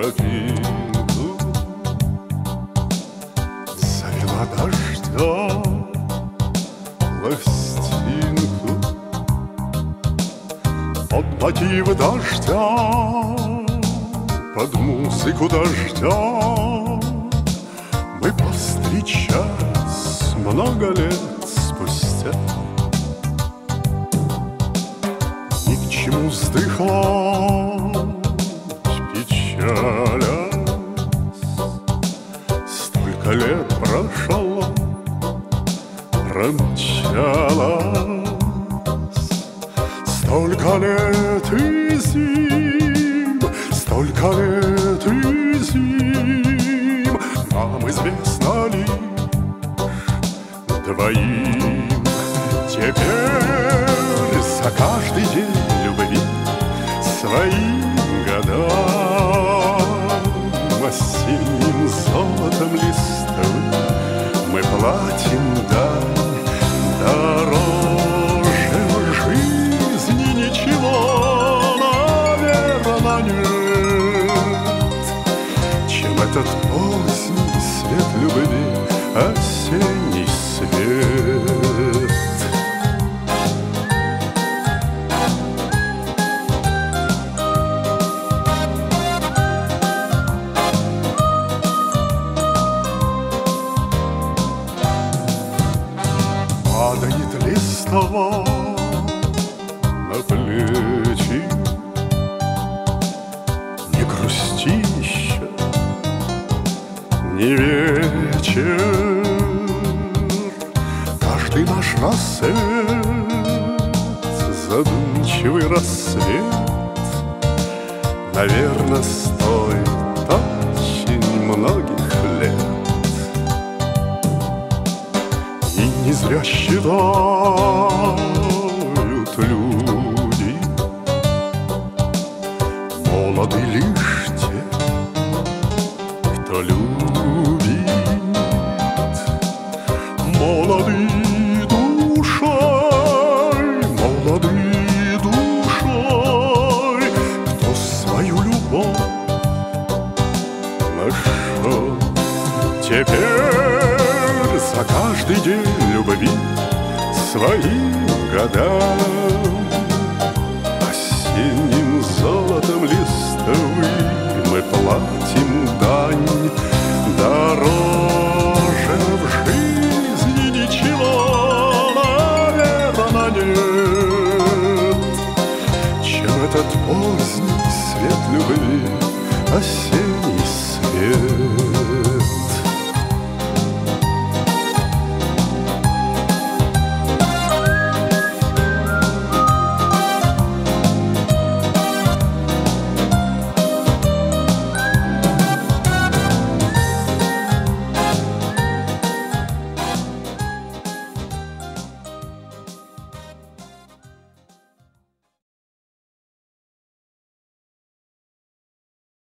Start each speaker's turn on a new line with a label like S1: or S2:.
S1: тропинку завела дождя пластинку под мотивы дождя, под музыку дождя мы повстречались много лет спустя. Ни к чему вздыхать, печалясь, столько лет прошло, промчалось, столько лет и зим, столько лет и зим. Нам известно лишь двоим. Теперь за каждый день любви своим годам осенним золотом листовым мы платим дань. Дороже в жизни ничего, наверно, нет, чем этот поздний свет любви, осенний свет. Падает листва на плечи, не грусти еще, не вечер. Каждый наш рассвет, задумчивый рассвет, наверно, стоит очень многих лет. И не зря считают люди молоды лишь те, кто любит. Молоды душой, молоды душой, кто свою любовь нашел. Теперь за каждый день любви своим годам осенним золотом листовым мы платим дань. Дороже в жизни ничего, наверно, нет, чем этот поздний свет любви.